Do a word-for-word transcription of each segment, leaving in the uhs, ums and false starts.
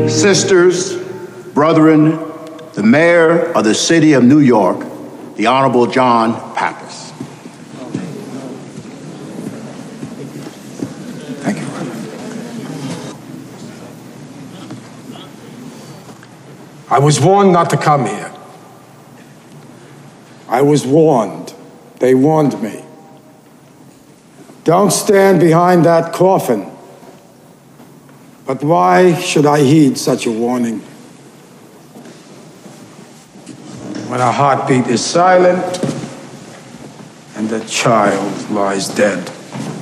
Sisters, brethren, the mayor of the city of New York, the Honorable John Pappas. Thank you. I was warned not to come here. I was warned. They warned me. Don't stand behind that coffin. But why should I heed such a warning? When a heartbeat is silent and the child lies dead.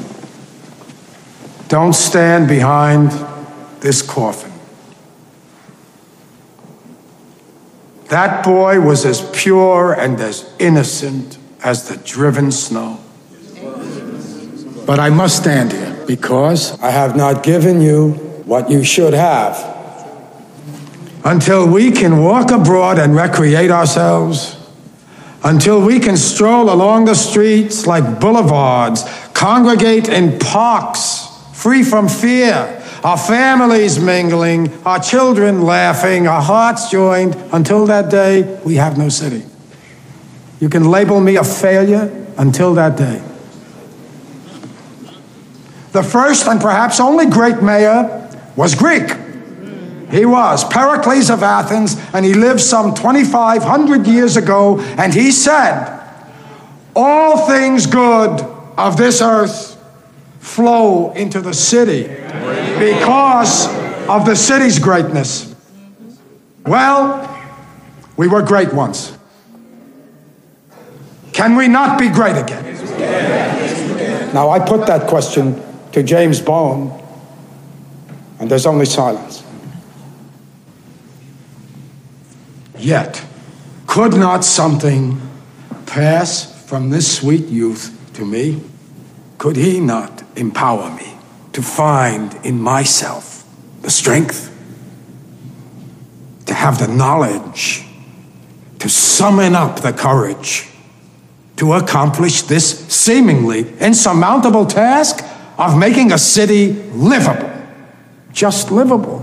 Don't stand behind this coffin. That boy was as pure and as innocent as the driven snow. But I must stand here because I have not given you what you should have. Until we can walk abroad and recreate ourselves, until we can stroll along the streets like boulevards, congregate in parks, free from fear, our families mingling, our children laughing, our hearts joined, until that day, we have no city. You can label me a failure until that day. The first and perhaps only great mayor was Greek. He was Pericles of Athens, and he lived some twenty-five hundred years ago, and he said, all things good of this earth flow into the city because of the city's greatness. Well, we were great once. Can we not be great again? Now, I put that question to James Bone, and there's only silence. Yet, could not something pass from this sweet youth to me? Could he not empower me to find in myself the strength, to have the knowledge, to summon up the courage, to accomplish this seemingly insurmountable task of making a city livable, just livable?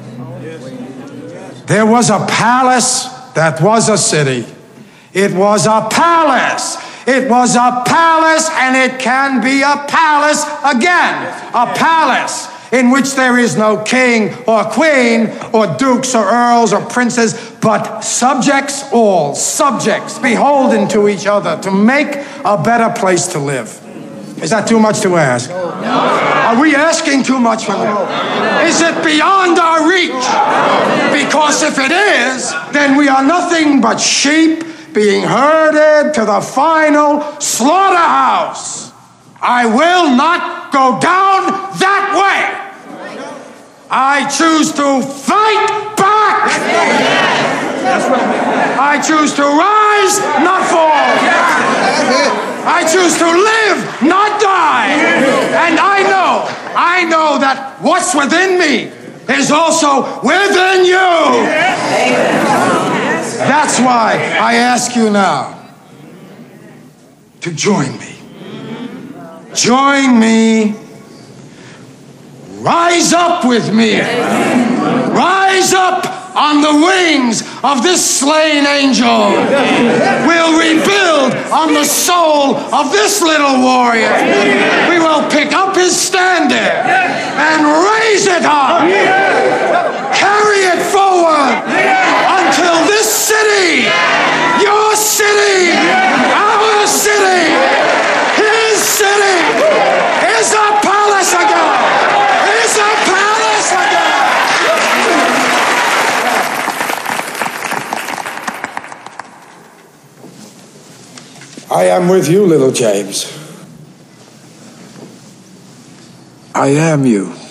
There was a palace that was a city. It was a palace. It was a palace, and it can be a palace again. A palace in which there is no king or queen or dukes or earls or princes, but subjects all, subjects beholden to each other to make a better place to live. Is that too much to ask? No. Are we asking too much from them? Is it beyond our reach? Because if it is, then we are nothing but sheep being herded to the final slaughterhouse. I will not go down that way. I choose to fight back. I choose to rise, not fall. I choose to live, not die. And I know, I know that what's within me is also within you. That's why I ask you now to join me. Join me. Rise up with me. Rise up on the wings of this slain angel. We'll rebuild on the soul of this little warrior. We will pick up his standard and raise it up. Carry it forward until this city, your city, our city, his city, is a palace again. Is a palace again. I am with you, little James. I am you.